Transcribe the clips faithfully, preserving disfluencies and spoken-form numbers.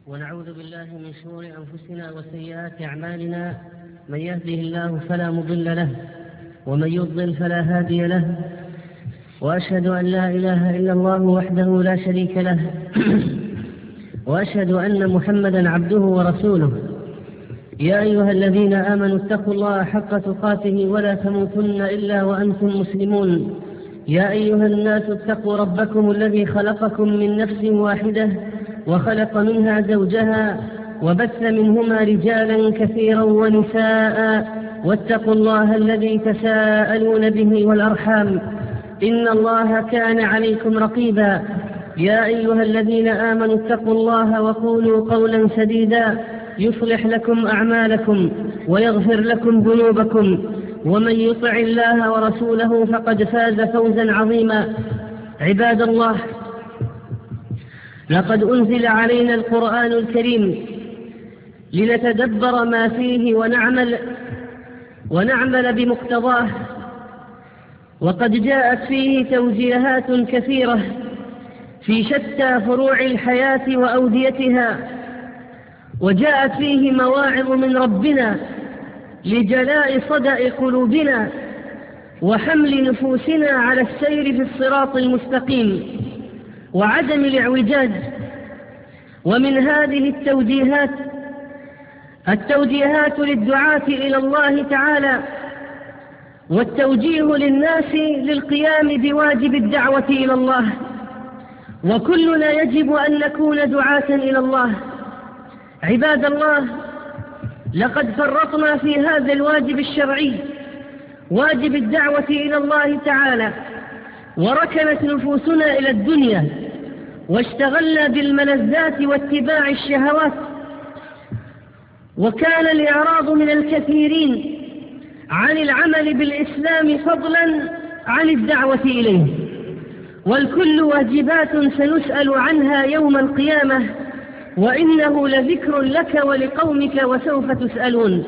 ونعوذ بالله من شرور أنفسنا وسيئات أعمالنا، من يهده الله فلا مضل له ومن يضلل فلا هادي له، وأشهد أن لا إله إلا الله وحده لا شريك له وأشهد أن محمدا عبده ورسوله. يا أيها الذين آمنوا اتقوا الله حق تقاته ولا تموتن إلا وأنتم مسلمون. يا أيها الناس اتقوا ربكم الذي خلقكم من نفس واحدة وخلق منها زوجها وبث منهما رجالا كثيرا ونساء، واتقوا الله الذي تساءلون به والأرحام إن الله كان عليكم رقيبا. يا أيها الذين آمنوا اتقوا الله وقولوا قولا سديدا يصلح لكم أعمالكم ويغفر لكم ذنوبكم، ومن يطع الله ورسوله فقد فاز فوزا عظيما. عباد الله، لقد أنزل علينا القرآن الكريم لنتدبر ما فيه ونعمل, ونعمل بمقتضاه، وقد جاءت فيه توجيهات كثيرة في شتى فروع الحياة وأوديتها، وجاءت فيه مواعظ من ربنا لجلاء صدأ قلوبنا وحمل نفوسنا على السير في الصراط المستقيم وعدم الاعوجاج. ومن هذه التوجيهات التوجيهات للدعاة إلى الله تعالى، والتوجيه للناس للقيام بواجب الدعوة إلى الله، وكلنا يجب أن نكون دعاة إلى الله. عباد الله، لقد فرطنا في هذا الواجب الشرعي، واجب الدعوة إلى الله تعالى، وركنت نفوسنا إلى الدنيا واشتغلنا بالملذات واتباع الشهوات، وكان الإعراض من الكثيرين عن العمل بالإسلام فضلا عن الدعوة إليه، والكل واجبات سنسأل عنها يوم القيامة، وإنه لذكر لك ولقومك وسوف تسألون.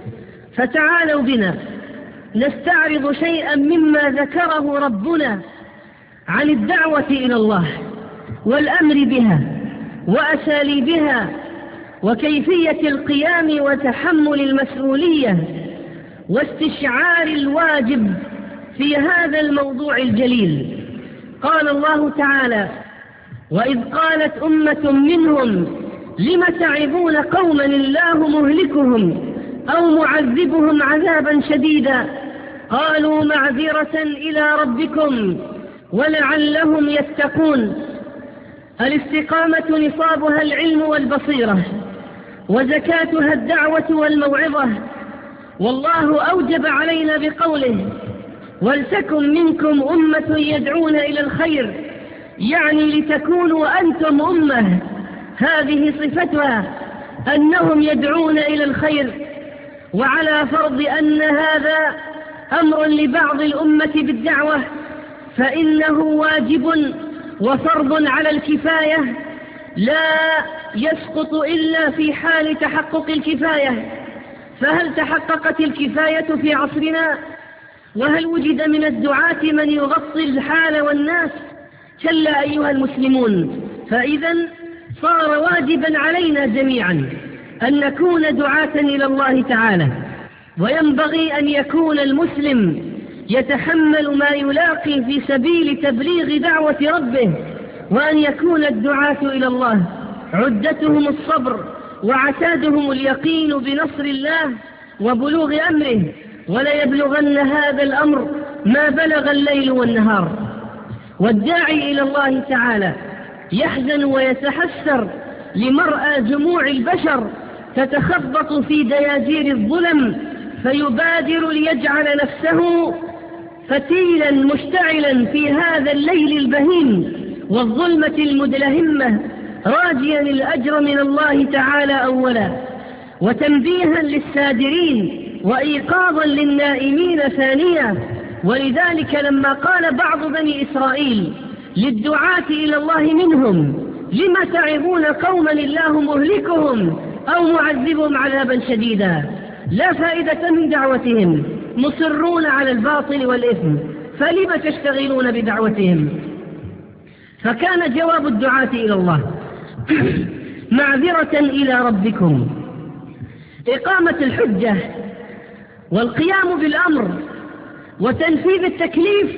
فتعالوا بنا نستعرض شيئا مما ذكره ربنا عن الدعوة إلى الله والأمر بها وأساليبها وكيفية القيام وتحمل المسؤولية واستشعار الواجب في هذا الموضوع الجليل. قال الله تعالى: وإذ قالت أمة منهم لم تعظون قوما الله مهلكهم أو معذبهم عذابا شديدا قالوا معذرة إلى ربكم ولعلهم يتقون. الاستقامة نصابها العلم والبصيرة، وزكاتها الدعوة والموعظة. والله أوجب علينا بقوله: ولتكن منكم أمة يدعون إلى الخير، يعني لتكونوا أنتم أمة، هذه صفتها أنهم يدعون إلى الخير. وعلى فرض أن هذا أمر لبعض الأمة بالدعوة، فإنه واجب وفرض على الكفاية لا يسقط إلا في حال تحقق الكفاية. فهل تحققت الكفاية في عصرنا؟ وهل وجد من الدعاة من يغطي الحال والناس؟ كلا أيها المسلمون، فإذا صار واجبا علينا جميعا أن نكون دعاة إلى الله تعالى، وينبغي أن يكون المسلم يتحمل ما يلاقي في سبيل تبليغ دعوة ربه، وأن يكون الدعاة إلى الله عدتهم الصبر وعتادهم اليقين بنصر الله وبلوغ أمره، ولا يبلغن هذا الأمر ما بلغ الليل والنهار. والداعي إلى الله تعالى يحزن ويتحسر لمرأى جموع البشر تتخبط في دياجير الظلم، فيبادر ليجعل نفسه فتيلا مشتعلا في هذا الليل البهيم والظلمة المدلهمة، راجيا الأجر من الله تعالى أولا، وتنبيها للسادرين وإيقاظا للنائمين ثانيا. ولذلك لما قال بعض بني إسرائيل للدعاة إلى الله منهم لم تعظون قوما الله مهلكهم أو معذبهم عذابا شديدا، لا فائدة من دعوتهم، مصرون على الباطل والإثم، فلم تشتغلون بدعوتهم؟ فكان جواب الدعاة إلى الله معذرة إلى ربكم. إقامة الحجة والقيام بالأمر وتنفيذ التكليف،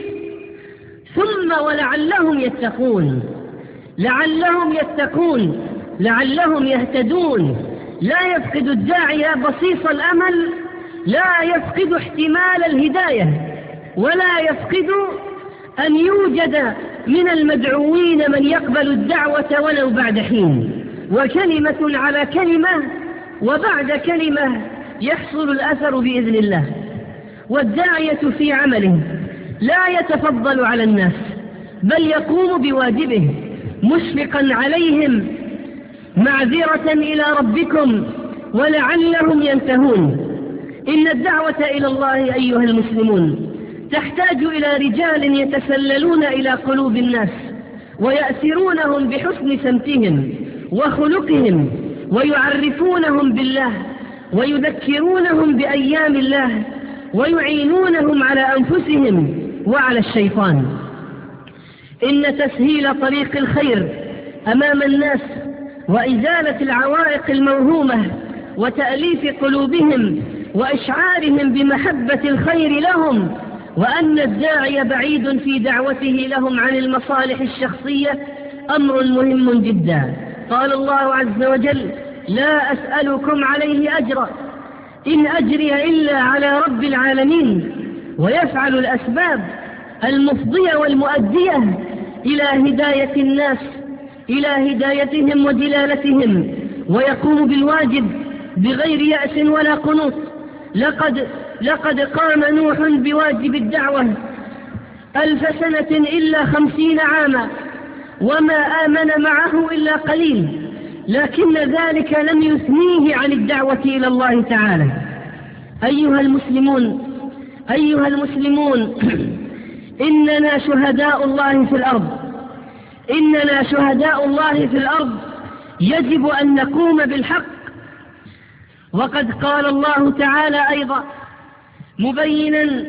ثم ولعلهم يتقون، لعلهم يتقون لعلهم يهتدون. لا يفقد الداعية بصيص الأمل، لا يفقد احتمال الهداية، ولا يفقد أن يوجد من المدعوين من يقبل الدعوة ولو بعد حين، وكلمة على كلمة وبعد كلمة يحصل الأثر بإذن الله. والداعية في عمله لا يتفضل على الناس، بل يقوم بواجبه مشفقا عليهم، معذرة إلى ربكم ولعلهم ينتهون. إن الدعوة إلى الله أيها المسلمون تحتاج إلى رجال يتسللون إلى قلوب الناس ويأثرونهم بحسن سمتهم وخلقهم، ويعرفونهم بالله ويذكرونهم بأيام الله، ويعينونهم على أنفسهم وعلى الشيطان. إن تسهيل طريق الخير أمام الناس وإزالة العوائق الموهومة وتأليف قلوبهم وإشعارهم بمحبة الخير لهم، وأن الداعي بعيد في دعوته لهم عن المصالح الشخصية، أمر مهم جدا. قال الله عز وجل: لا أسألكم عليه أجرا إن أجري إلا على رب العالمين. ويفعل الأسباب المفضية والمؤدية إلى هداية الناس، إلى هدايتهم ودلالتهم، ويقوم بالواجب بغير يأس ولا قنوط. لقد, لقد قام نوح بواجب الدعوة ألف سنة إلا خمسين عاما، وما آمن معه إلا قليل، لكن ذلك لم يثنيه عن الدعوة إلى الله تعالى. أيها المسلمون أيها المسلمون إننا شهداء الله في الأرض إننا شهداء الله في الأرض يجب أن نقوم بالحق. وقد قال الله تعالى أيضا مبينا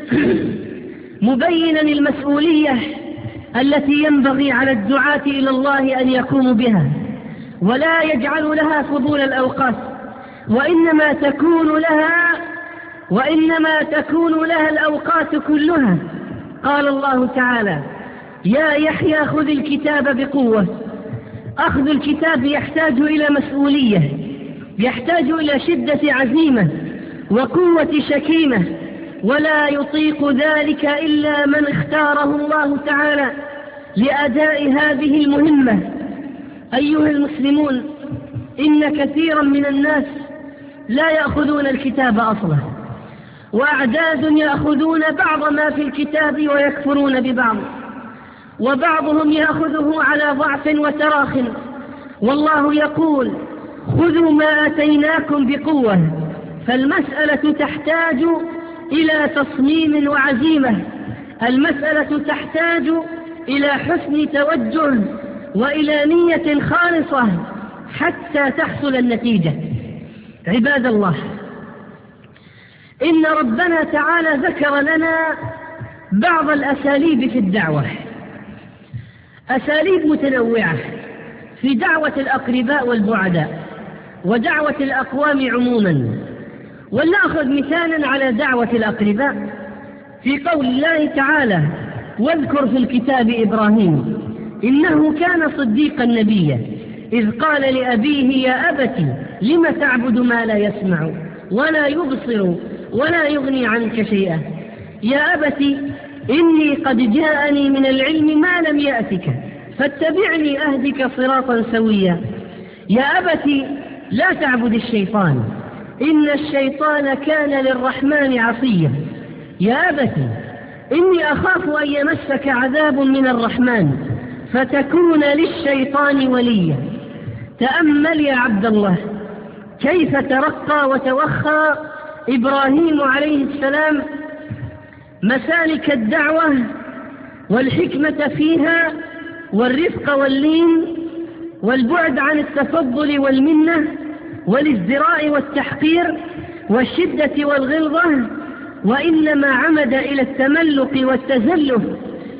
مبينا المسؤولية التي ينبغي على الدعاة إلى الله أن يقوموا بها، ولا يجعل لها فضول الأوقات، وإنما تكون لها وإنما تكون لها الأوقات كلها. قال الله تعالى: يا يحيى خذ الكتاب بقوة. أخذ الكتاب يحتاج إلى مسؤولية، يحتاج إلى شدة عزيمة وقوة شكيمة، ولا يطيق ذلك إلا من اختاره الله تعالى لأداء هذه المهمة. أيها المسلمون، إن كثيرا من الناس لا يأخذون الكتاب أصلا، وأعداد يأخذون بعض ما في الكتاب ويكفرون ببعض، وبعضهم يأخذه على ضعف وتراخ. والله يقول: خذوا ما آتيناكم بقوة. فالمسألة تحتاج إلى تصميم وعزيمة، المسألة تحتاج إلى حسن توجه وإلى نية خالصة حتى تحصل النتيجة. عباد الله، إن ربنا تعالى ذكر لنا بعض الأساليب في الدعوة، أساليب متنوعة في دعوة الأقرباء والبعداء ودعوة الأقوام عموما. ولنأخذ مثالا على دعوة الأقرباء في قول الله تعالى: واذكر في الكتاب إبراهيم إنه كان صديقا نبيا إذ قال لأبيه يا أبت لم تعبد ما لا يسمع ولا يبصر ولا يغني عنك شيئا يا أبت إني قد جاءني من العلم ما لم يأتك فاتبعني أهدك صراطا سويا. يا أبت لا تعبد الشيطان إن الشيطان كان للرحمن عصيا. يا أبت إني أخاف أن يمسك عذاب من الرحمن فتكون للشيطان وليا. تأمل يا عبد الله كيف ترقى وتوخى إبراهيم عليه السلام مسالك الدعوة والحكمة فيها والرفق واللين والبعد عن التفضل والمنة والازدراء والتحقير والشدة والغلظة، وإنما عمد إلى التملق والتزلف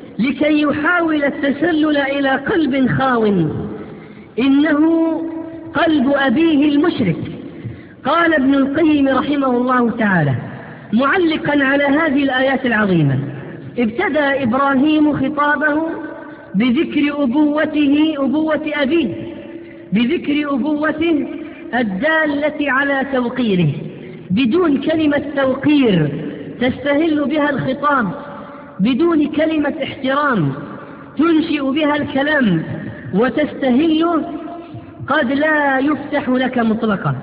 لكي يحاول التسلل إلى قلب خاو. إنه قلب أبيه المشرك. قال ابن القيم رحمه الله تعالى معلقا على هذه الآيات العظيمة: ابتدأ إبراهيم خطابه بذكر أبوته أبوة أبيه بذكر أبوته الدالة على توقيره بدون كلمة توقير تستهل بها الخطاب، بدون كلمة احترام تنشئ بها الكلام وتستهله، قد لا يفتح لك مطلقا.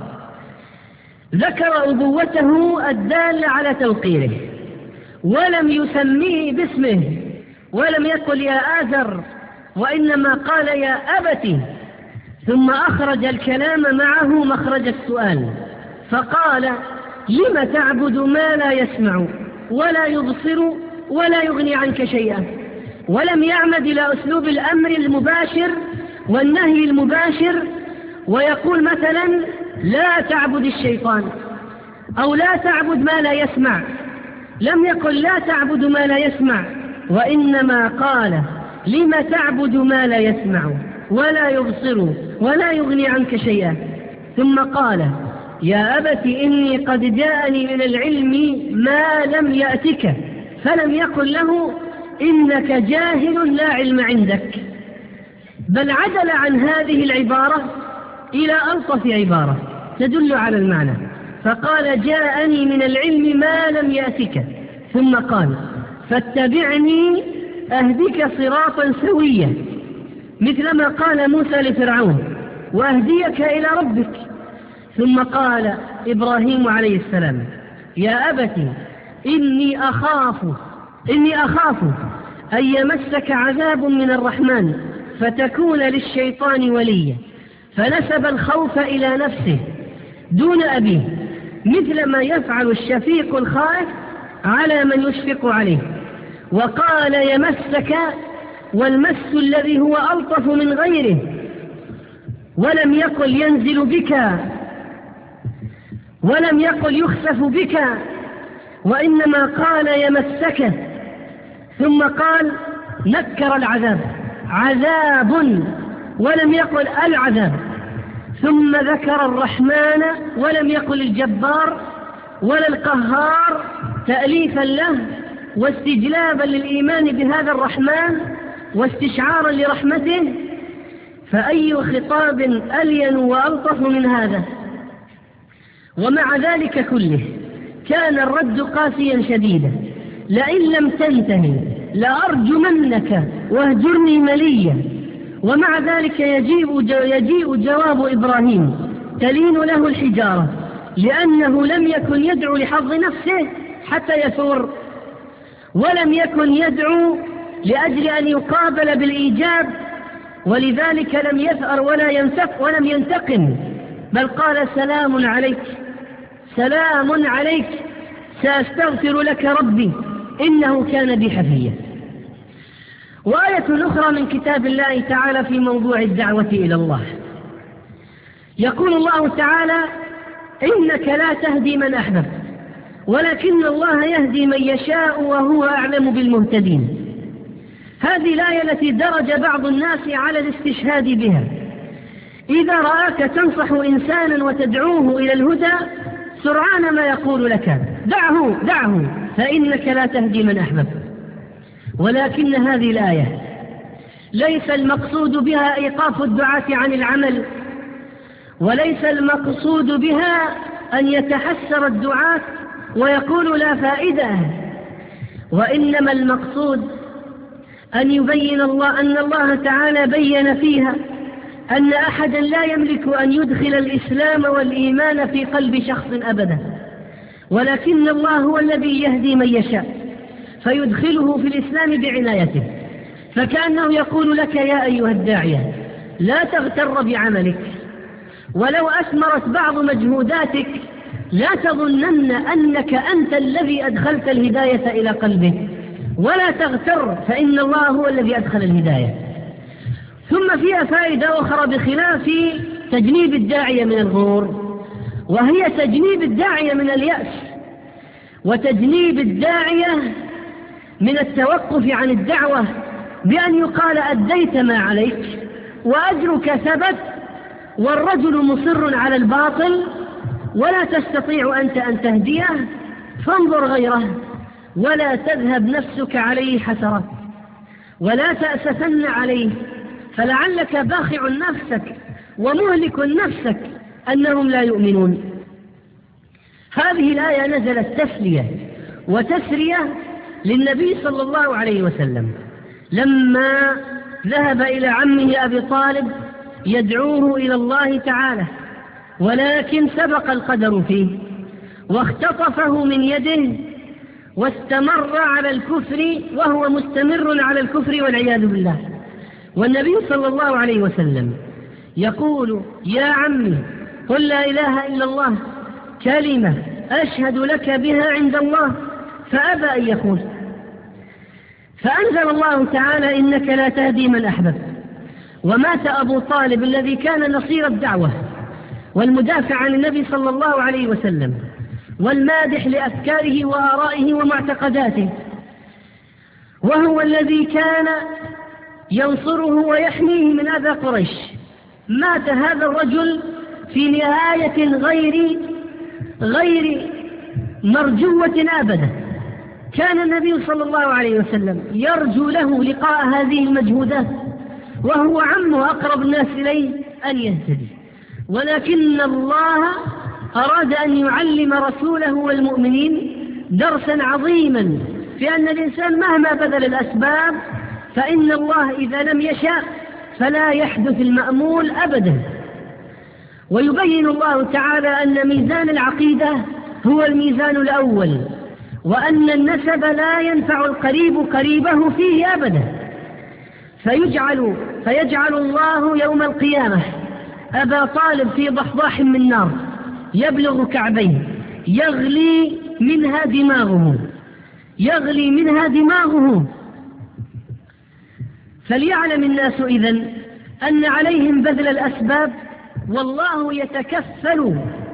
ذكر أبوته الدالة على توقيره ولم يسميه باسمه، ولم يقل يا آزر، وإنما قال يا أبتي، ثم أخرج الكلام معه مخرج السؤال فقال: لم تعبد ما لا يسمع ولا يبصر ولا يغني عنك شيئا؟ ولم يعمد إلى أسلوب الأمر المباشر والنهي المباشر ويقول مثلا لا تعبد الشيطان أو لا تعبد ما لا يسمع، لم يقل لا تعبد ما لا يسمع، وإنما قال لم تعبد ما لا يسمع ولا يبصر ولا يغني عنك شيئا. ثم قال: يا أبت إني قد جاءني من العلم ما لم يأتك، فلم يقل له إنك جاهل لا علم عندك، بل عدل عن هذه العبارة إلى ألطف عبارة تدل على المعنى، فقال: جاءني من العلم ما لم يأتك، ثم قال: فاتبعني أهدك صراطا سويا، مثلما قال موسى لفرعون: وأهديك إلى ربك. ثم قال إبراهيم عليه السلام: يا أبت إني أخاف إني أخاف أن يمسك عذاب من الرحمن فتكون للشيطان وليا، فنسب الخوف إلى نفسه دون أبيه، مثل ما يفعل الشفيق الخائف على من يشفق عليه. وقال: يمسك، والمس الذي هو ألطف من غيره، ولم يقل ينزل بك، ولم يقل يخسف بك، وإنما قال يمسك، ثم قال نكر العذاب عذاب ولم يقل العذاب، ثم ذكر الرحمن ولم يقل الجبار ولا القهار، تأليفا له واستجلابا للإيمان بهذا الرحمن واستشعارا لرحمته. فأي خطاب ألين وألطف من هذا؟ ومع ذلك كله كان الرد قاسيا شديدا: لئن لم تنتهي لأرجمنك واهجرني مليا. ومع ذلك يجيء, يجيء جواب إبراهيم تلين له الحجارة، لأنه لم يكن يدعو لحظ نفسه حتى يثور، ولم يكن يدعو لأجل أن يقابل بالإيجاب، ولذلك لم يثأر ولا ينتق ولم ينتقم، بل قال: سلام عليك سلام عليك سأستغفر لك ربي إنه كان بي حفيا. وآية أخرى من كتاب الله تعالى في موضوع الدعوة إلى الله، يقول الله تعالى: إنك لا تهدي من أحببت ولكن الله يهدي من يشاء وهو أعلم بالمهتدين. هذه الآية التي درج بعض الناس على الاستشهاد بها. إذا رآك تنصح إنسانا وتدعوه إلى الهدى سرعان ما يقول لك: دعه دعه فإنك لا تهدي من أحببت. ولكن هذه الآية ليس المقصود بها إيقاف الدعاة عن العمل، وليس المقصود بها أن يتحسر الدعاة ويقول لا فائدة، وإنما المقصود أن يبين الله أن الله تعالى بين فيها أن أحدا لا يملك أن يدخل الإسلام والإيمان في قلب شخص أبدا، ولكن الله هو الذي يهدي من يشاء فيدخله في الإسلام بعنايته. فكأنه يقول لك: يا أيها الداعية لا تغتر بعملك، ولو أثمرت بعض مجهوداتك لا تظنن أنك أنت الذي أدخلت الهداية إلى قلبه، ولا تغتر، فإن الله هو الذي أدخل الهداية. ثم فيها فائدة أخرى بخلاف تجنيب الداعية من الغرور، وهي تجنيب الداعية من اليأس، وتجنيب الداعية من التوقف عن الدعوة بأن يقال: أديت ما عليك وأجرك ثبت والرجل مصر على الباطل ولا تستطيع أنت أن تهديه، فانظر غيره ولا تذهب نفسك عليه حسرات ولا تأسفن عليه، فلعلك باخع نفسك ومهلك نفسك أنهم لا يؤمنون. هذه الآية نزلت تسلية وتسرية للنبي صلى الله عليه وسلم لما ذهب إلى عمه أبي طالب يدعوه إلى الله تعالى، ولكن سبق القدر فيه واختطفه من يده واستمر على الكفر، وهو مستمر على الكفر والعياذ بالله. والنبي صلى الله عليه وسلم يقول: يا عمي قل لا إله إلا الله كلمة أشهد لك بها عند الله، فأبى أن يقول، فأنزل الله تعالى: إنك لا تهدي من أحببت. ومات أبو طالب الذي كان نصير الدعوة والمدافع عن النبي صلى الله عليه وسلم والمادح لأفكاره وآرائه ومعتقداته، وهو الذي كان ينصره ويحميه من أذى قريش. مات هذا الرجل في نهاية غير غير مرجوة أبدا. كان النبي صلى الله عليه وسلم يرجو له لقاء هذه المجهودات، وهو عمه أقرب الناس إليه أن يهتدي، ولكن الله أراد أن يعلم رسوله والمؤمنين درسا عظيما في أن الإنسان مهما بذل الأسباب فإن الله إذا لم يشاء فلا يحدث المأمول أبدا. ويبين الله تعالى أن ميزان العقيدة هو الميزان الأول، وأن النسب لا ينفع القريب قريبه فيه أبدا. فيجعل, فيجعل الله يوم القيامة أبا طالب في ضحضاح من نار يبلغ كعبيه يغلي منها دماغه يغلي منها دماغه فليعلم الناس إذن أن عليهم بذل الأسباب، والله يتكفل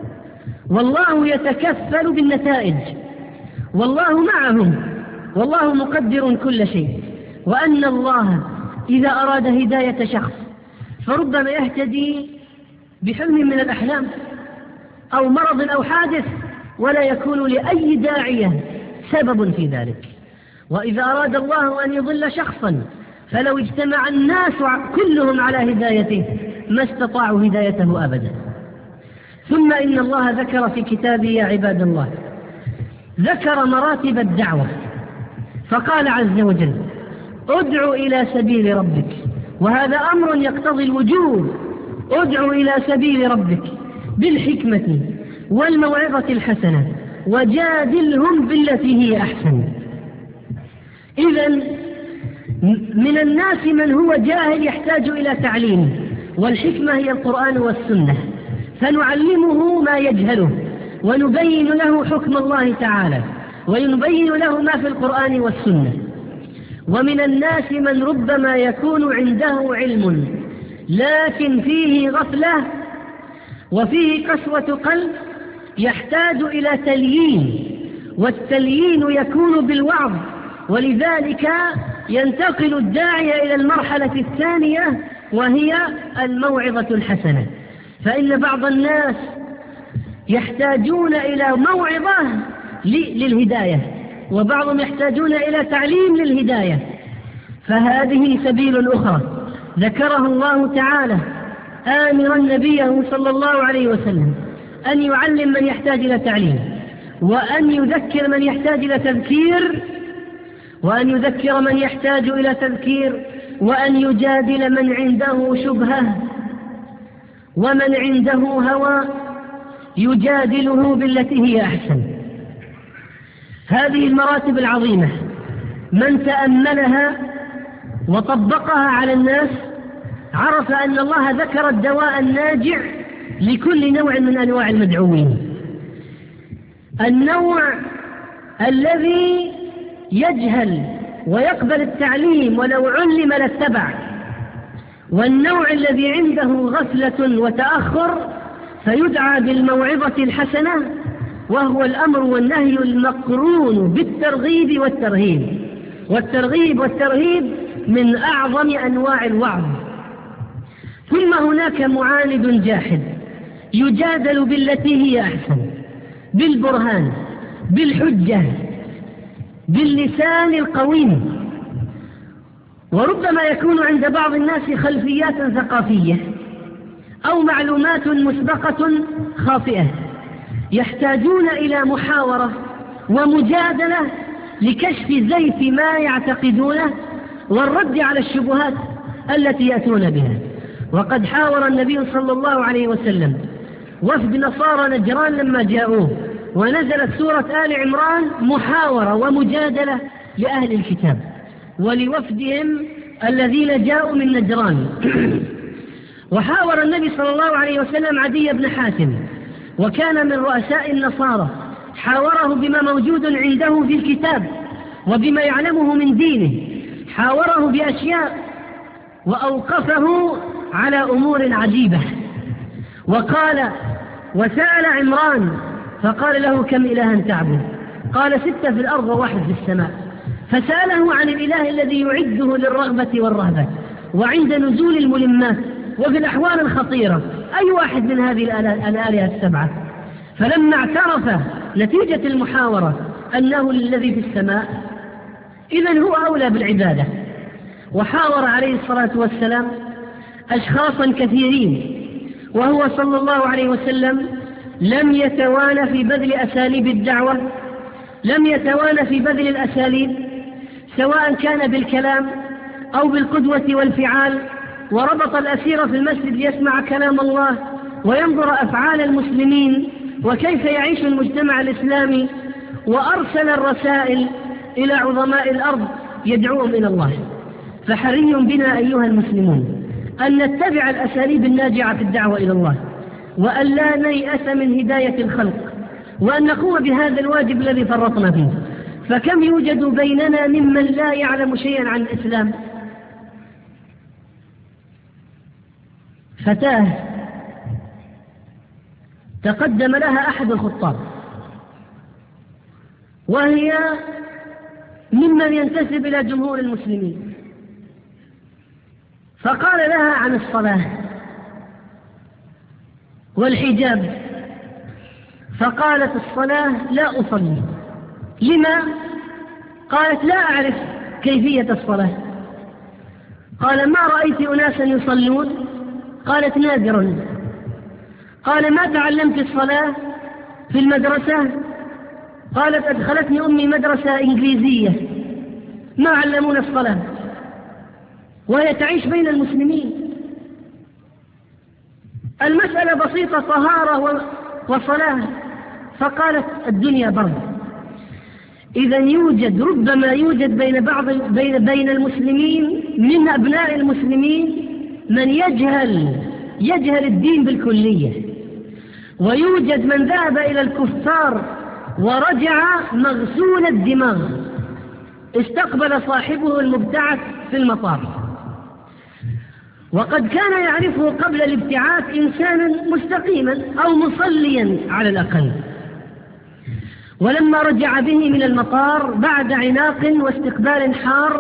والله يتكفل بالنتائج، والله معهم، والله مقدر كل شيء. وأن الله إذا أراد هداية شخص فربما يهتدي بحلم من الأحلام أو مرض أو حادث، ولا يكون لأي داعية سبب في ذلك. وإذا أراد الله أن يضل شخصا فلو اجتمع الناس كلهم على هدايته ما استطاعوا هدايته أبدا. ثم إن الله ذكر في كتابه يا عباد الله ذكر مراتب الدعوة، فقال عز وجل: ادع إلى سبيل ربك، وهذا أمر يقتضي الوجوب. ادع إلى سبيل ربك بالحكمة والموعظة الحسنة وجادلهم بالتي هي أحسن. إذن من الناس من هو جاهل يحتاج إلى تعليم، والحكمة هي القرآن والسنة، فنعلمه ما يجهله ونبين له حكم الله تعالى ونبين له ما في القرآن والسنة. ومن الناس من ربما يكون عنده علم لكن فيه غفلة وفيه قسوة قلب، يحتاج إلى تليين، والتليين يكون بالوعظ، ولذلك ينتقل الداعية إلى المرحلة الثانية وهي الموعظة الحسنة. فإن بعض الناس يحتاجون إلى موعظة للهداية، وبعضهم يحتاجون إلى تعليم للهداية، فهذه سبيل أخرى ذكرها الله تعالى آمرا نبيه صلى الله عليه وسلم أن يعلم من يحتاج إلى تعليم، وأن يذكر من يحتاج إلى تذكير وأن يذكر من يحتاج إلى تذكير وأن يجادل من عنده شبهة، ومن عنده هوى يجادله بالتي هي أحسن. هذه المراتب العظيمة من تأملها وطبقها على الناس عرف أن الله ذكر الدواء الناجع لكل نوع من أنواع المدعوين. النوع الذي يجهل ويقبل التعليم ولو علم لاتبع، والنوع الذي عنده غفلة وتأخر فيدعى بالموعظة الحسنة، وهو الأمر والنهي المقرون بالترغيب والترهيب، والترغيب والترهيب من أعظم أنواع الوعظ. ثم هناك معاند جاحد يجادل بالتي هي أحسن، بالبرهان، بالحجة، باللسان القويم. وربما يكون عند بعض الناس خلفيات ثقافية أو معلومات مسبقة خاطئة، يحتاجون إلى محاورة ومجادلة لكشف زيف ما يعتقدونه والرد على الشبهات التي يأتون بها. وقد حاور النبي صلى الله عليه وسلم وفد نصارى نجران لما جاءوه، ونزلت سورة آل عمران محاورة ومجادلة لأهل الكتاب ولوفدهم الذين جاءوا من نجران. وحاور النبي صلى الله عليه وسلم عدي بن حاتم، وكان من رؤساء النصارى، حاوره بما موجود عنده في الكتاب وبما يعلمه من دينه، حاوره بأشياء وأوقفه على أمور عجيبة. وقال وسأل عمران فقال له كم إلها تعبد؟ قال ستة في الأرض وواحد في السماء. فسأله عن الإله الذي يعده للرغبة والرهبة وعند نزول الملمات وفي الأحوال الخطيرة، أي واحد من هذه الآلهة السبعة؟ فلما اعترف نتيجة المحاورة أنه الذي في السماء، إذن هو أولى بالعبادة. وحاور عليه الصلاة والسلام أشخاصا كثيرين، وهو صلى الله عليه وسلم لم يتوانى في بذل أساليب الدعوة، لم يتوانى في بذل الأساليب سواء كان بالكلام أو بالقدوة والفعال. وربط الأسير في المسجد ليسمع كلام الله وينظر أفعال المسلمين وكيف يعيش المجتمع الإسلامي، وأرسل الرسائل إلى عظماء الأرض يدعوهم إلى الله. فحري بنا أيها المسلمون أن نتبع الأساليب الناجعة في الدعوة إلى الله، وأن لا نيأس من هداية الخلق، وأن نقوم بهذا الواجب الذي فرطنا فيه. فكم يوجد بيننا ممن لا يعلم شيئا عن الإسلام. فتاة تقدم لها أحد الخطاب، وهي ممن ينتسب إلى جمهور المسلمين، فقال لها عن الصلاة والحجاب، فقالت الصلاة لا أصلي. لما؟ قالت لا أعرف كيفية الصلاة. قال ما رأيت أناسا يصلون؟ قالت نادرا. قال ما تعلمت الصلاة في المدرسة؟ قالت أدخلتني أمي مدرسة إنجليزية ما علمون الصلاة، وهي تعيش بين المسلمين. المسألة بسيطة، طهارة وصلاة. فقالت الدنيا برد. إذا يوجد ربما يوجد بين بعض بين بين المسلمين من أبناء المسلمين من يجهل يجهل الدين بالكلية، ويوجد من ذهب إلى الكفار ورجع مغسول الدماغ، استقبل صاحبه المبتعث في المطار، وقد كان يعرفه قبل الابتعاث إنسانا مستقيما أو مصليا على الأقل. ولما رجع به من المطار بعد عناق واستقبال حار،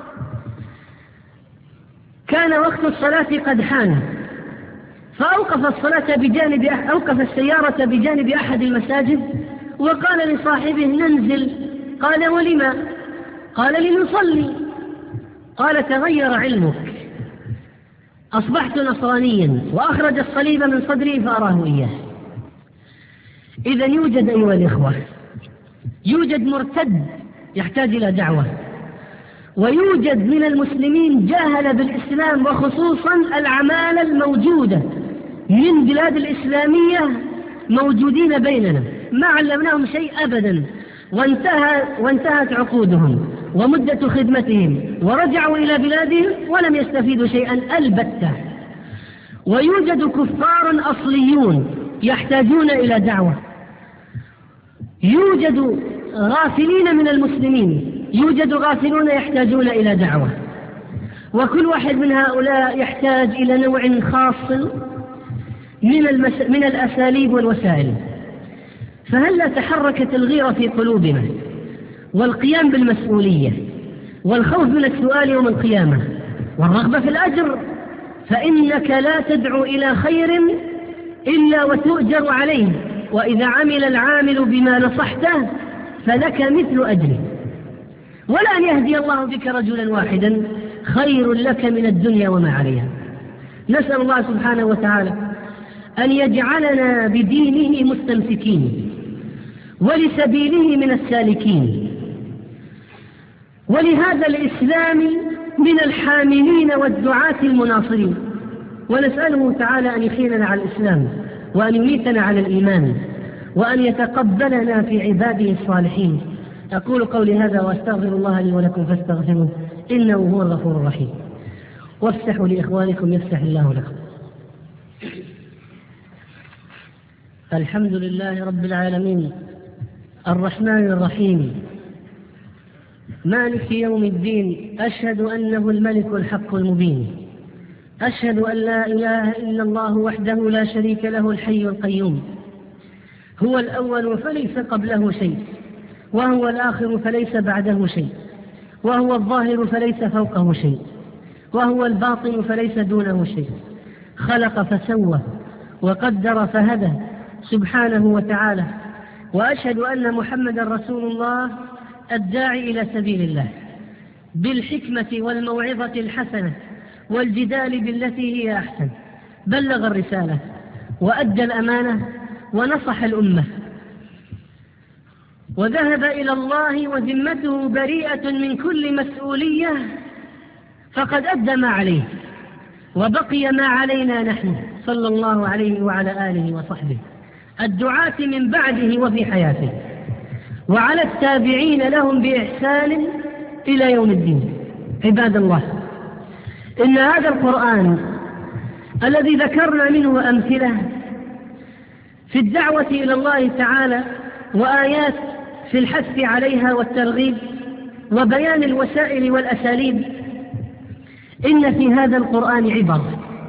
كان وقت الصلاة قد حان، فأوقف الصلاة بجانب أوقف السيارة بجانب أحد المساجد، وقال لصاحبه ننزل. قال ولما؟ قال لنصلي. قال تغير علمك، أصبحت نصرانيا، وأخرج الصليب من صدري فأراه إياه. إذا يوجد أيها الإخوة، يوجد مرتد يحتاج إلى دعوة، ويوجد من المسلمين جاهل بالإسلام، وخصوصا العمالة الموجودة من بلاد الإسلامية موجودين بيننا ما علمناهم شيء أبدا، وانتهى وانتهت عقودهم ومدة خدمتهم، ورجعوا إلى بلادهم ولم يستفيدوا شيئا البتة. ويوجد كفار أصليون يحتاجون إلى دعوة، يوجد غافلين من المسلمين، يوجد غافلون يحتاجون إلى دعوة، وكل واحد من هؤلاء يحتاج إلى نوع خاص من, المس... من الأساليب والوسائل. فهلا تحركت الغيرة في قلوبنا، والقيام بالمسؤولية، والخوف من السؤال يوم القيامة، والرغبة في الأجر، فإنك لا تدعو إلى خير إلا وتؤجر عليه، وإذا عمل العامل بما نصحته فلك مثل أجره، ولا أن يهدي الله بك رجلا واحدا خير لك من الدنيا وما عليها. نسأل الله سبحانه وتعالى أن يجعلنا بدينه مستمسكين ولسبيله من السالكين، ولهذا الإسلام من الحاملين والدعاة المناصرين، ونسأله تعالى أن يحيينا على الإسلام وأن يميتنا على الإيمان وأن يتقبلنا في عباده الصالحين. أقول قولي هذا وأستغفر الله لي ولكم فاستغفروه إنه هو الغفور الرحيم. وافسحوا لإخوانكم يفسح الله لكم. الحمد لله رب العالمين الرحمن الرحيم مالك يوم الدين، أشهد أنه الملك الحق المبين، أشهد أن لا إله إلا الله وحده لا شريك له الحي القيوم، هو الأول فليس قبله شيء، وهو الآخر فليس بعده شيء، وهو الظاهر فليس فوقه شيء، وهو الباطن فليس دونه شيء، خلق فسوى وقدر فهدى سبحانه وتعالى. وأشهد أن محمدا رسول الله الداعي إلى سبيل الله بالحكمة والموعظة الحسنة والجدال بالتي هي أحسن، بلغ الرسالة وأدى الأمانة ونصح الأمة وذهب إلى الله وذمته بريئة من كل مسؤولية، فقد أدى ما عليه وبقي ما علينا نحن صلى الله عليه وعلى آله وصحبه الدعاة من بعده وفي حياته، وعلى التابعين لهم بإحسان إلى يوم الدين. عباد الله، إن هذا القرآن الذي ذكرنا منه أمثلة في الدعوة إلى الله تعالى وآيات في الحث عليها والترغيب وبيان الوسائل والأساليب، إن في هذا القرآن عبر.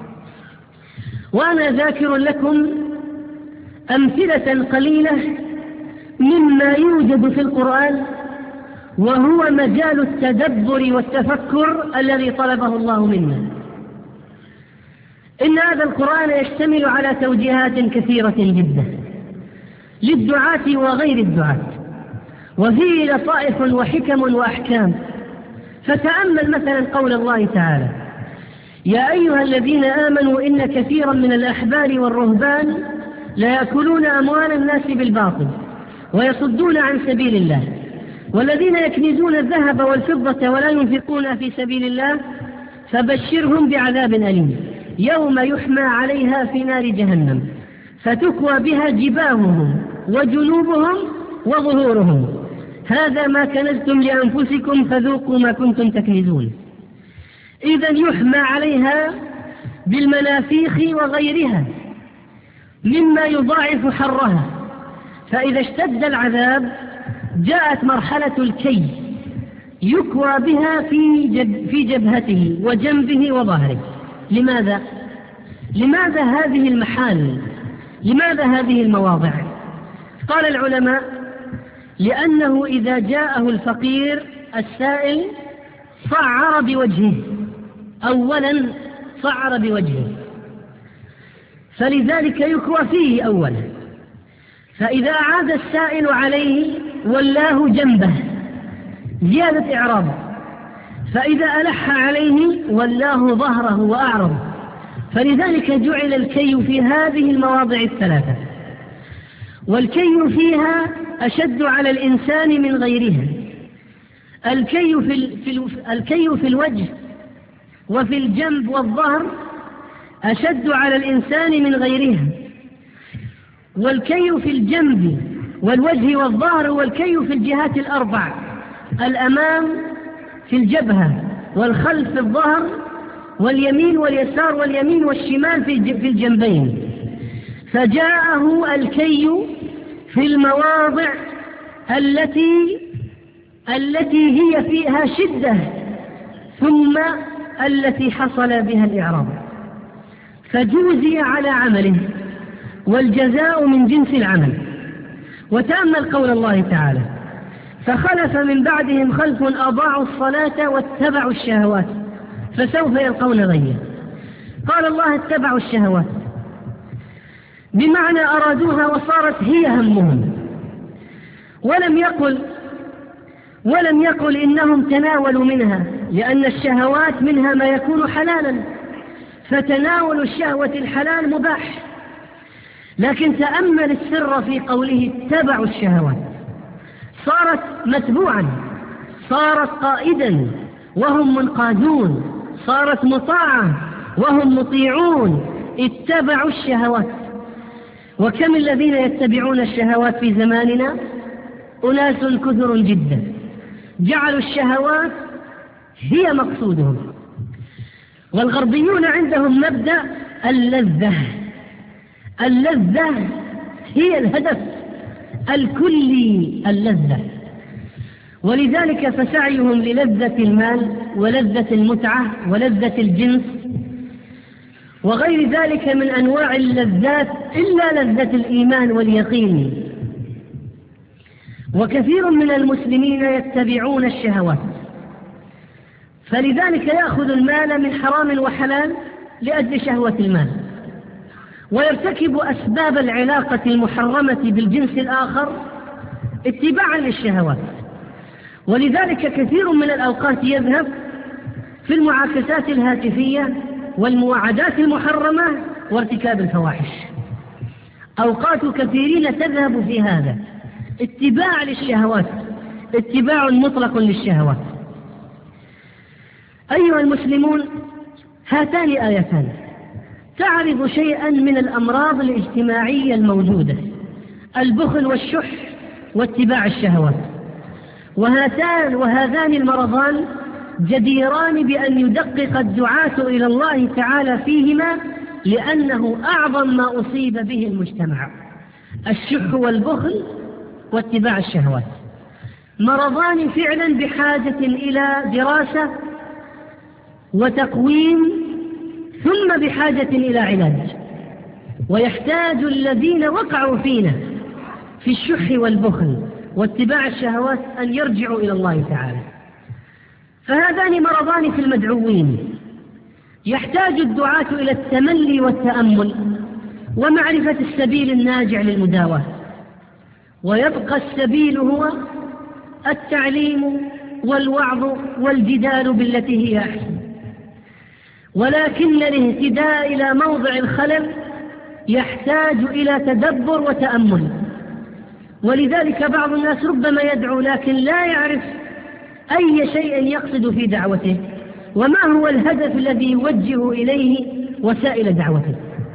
وأنا ذاكر لكم أمثلة قليلة مما يوجد في القرآن، وهو مجال التدبر والتفكر الذي طلبه الله منا. إن هذا القرآن يشتمل على توجيهات كثيرة جدا للدعاة وغير الدعاة، وفيه لطائف وحكم وأحكام. فتأمل مثلا قول الله تعالى: يا أيها الذين آمنوا إن كثيرا من الأحبار والرهبان ليأكلون أموال الناس بالباطل ويصدون عن سبيل الله، والذين يكنزون الذهب والفضة ولا ينفقون في سبيل الله فبشرهم بعذاب أليم يوم يحمى عليها في نار جهنم فتكوى بها جباههم وجنوبهم وظهورهم هذا ما كنزتم لأنفسكم فذوقوا ما كنتم تكنزون. إذن يحمى عليها بالمنافيخ وغيرها مما يضاعف حرها، فإذا اشتد العذاب جاءت مرحلة الكي يكوى بها في, جب في جبهته وجنبه وظهره. لماذا؟ لماذا هذه المحال؟ لماذا هذه المواضع؟ قال العلماء: لأنه إذا جاءه الفقير السائل صعر بوجهه، أولا صعر بوجهه، فلذلك يكوى فيه أولا. فإذا عاد السائل عليه ولاه جنبه زيادة إعراض، فإذا ألح عليه ولاه ظهره وأعرض، فلذلك جعل الكي في هذه المواضع الثلاثة. والكي فيها أشد على الإنسان من غيرها. الكي في, في, الكي في الوجه وفي الجنب والظهر أشد على الإنسان من غيرها، والكي في الجنب والوجه والظهر والكي في الجهات الأربع: الأمام في الجبهة، والخلف في الظهر، واليمين واليسار واليمين والشمال في الجنبين. فجاءه الكي في المواضع التي التي هي فيها شدة ثم التي حصل بها الإعراض، فجوزي على عمله، والجزاء من جنس العمل. وتأمل قول الله تعالى: فخلف من بعدهم خلف أضاعوا الصلاة واتبعوا الشهوات فسوف يلقون غيا. قال الله اتبعوا الشهوات، بمعنى أرادوها وصارت هي همهم، ولم يقل ولم يقل إنهم تناولوا منها، لأن الشهوات منها ما يكون حلالا، فتناول الشهوة الحلال مباح. لكن تأمل السر في قوله اتبعوا الشهوات، صارت متبوعا، صارت قائدا وهم منقادون، صارت مطاعة وهم مطيعون، اتبعوا الشهوات. وكم الذين يتبعون الشهوات في زماننا؟ أناس كثر جدا، جعلوا الشهوات هي مقصودهم. والغربيون عندهم مبدأ اللذة، اللذة هي الهدف الكلي، اللذة. ولذلك فسعيهم للذة المال ولذة المتعة ولذة الجنس وغير ذلك من أنواع اللذات إلا لذة الإيمان واليقين. وكثير من المسلمين يتبعون الشهوات، فلذلك يأخذ المال من حرام وحلال لأجل شهوة المال، ويرتكب أسباب العلاقة المحرمة بالجنس الآخر اتباعا للشهوات. ولذلك كثير من الأوقات يذهب في المعاكسات الهاتفية والمواعدات المحرمة وارتكاب الفواحش. أوقات كثيرين تذهب في هذا اتباع للشهوات، اتباع مطلق للشهوات. أيها المسلمون، هاتان آيتان تعرض شيئا من الأمراض الاجتماعية الموجودة، البخل والشح واتباع الشهوات. وهاتان وهذان المرضان جديران بأن يدقق الدعاة إلى الله تعالى فيهما، لأنه أعظم ما أصيب به المجتمع، الشح والبخل واتباع الشهوات. مرضان فعلا بحاجة إلى دراسة وتقويم، ثم بحاجة إلى علاج. ويحتاج الذين وقعوا فينا في الشح والبخل واتباع الشهوات أن يرجعوا إلى الله تعالى. فهذان مرضان في المدعوين، يحتاج الدعاة إلى التملي والتأمل ومعرفة السبيل الناجع للمداواة. ويبقى السبيل هو التعليم والوعظ والجدال بالتي هي أحسن. ولكن الاهتداء إلى موضع الخلل يحتاج إلى تدبر وتأمل. ولذلك بعض الناس ربما يدعو لكن لا يعرف أي شيء يقصد في دعوته، وما هو الهدف الذي يوجه إليه وسائل دعوته.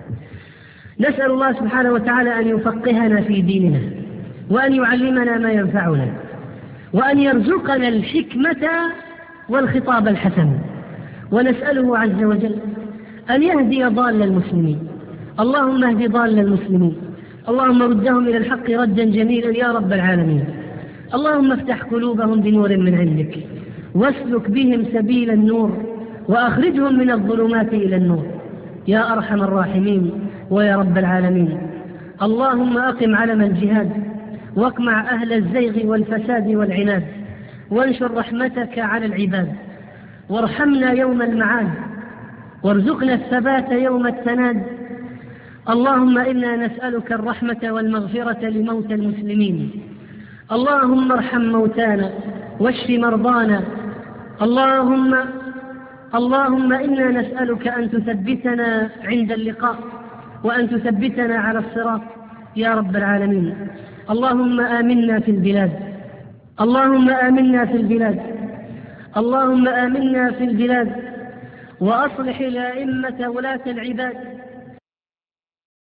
نسأل الله سبحانه وتعالى أن يفقهنا في ديننا، وأن يعلمنا ما ينفعنا، وأن يرزقنا الحكمة والخطاب الحسن. ونسأله عز وجل أن يهدي ضال المسلمين. اللهم اهد ضال المسلمين، اللهم ردهم إلى الحق ردا جميلا يا رب العالمين. اللهم افتح قلوبهم بنور من عندك، واسلك بهم سبيل النور، وأخرجهم من الظلمات إلى النور يا أرحم الراحمين ويا رب العالمين. اللهم أقم علم الجهاد، واقمع أهل الزيغ والفساد والعناد، وانشر رحمتك على العباد، وارحمنا يوم المعاد، وارزقنا الثبات يوم التناد. اللهم إنا نسألك الرحمة والمغفرة لموتى المسلمين. اللهم ارحم موتانا واشف مرضانا. اللهم اللهم إنا نسألك أن تثبتنا عند اللقاء، وأن تثبتنا على الصراط يا رب العالمين. اللهم آمنا في البلاد، اللهم آمنا في البلاد، اللهم آمنا في البلاد، وأصلح الأئمة ولاة العباد